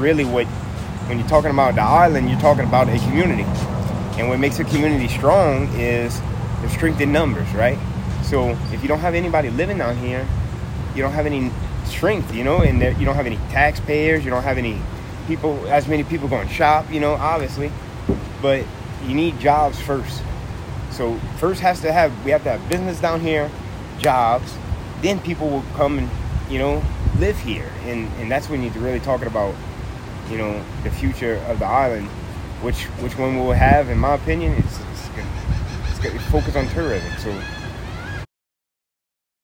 really what, when you're talking about the island, you're talking about a community. And what makes a community strong is the strength in numbers, right? So if you don't have anybody living down here, you don't have any strength, and you don't have any taxpayers, you don't have as many people going to shop, obviously. But you need jobs first. So first we have to have business down here, jobs, then people will come and, live here. And that's when you're really talking about, the future of the island, which one we'll have, in my opinion, it's going to focus on tourism. So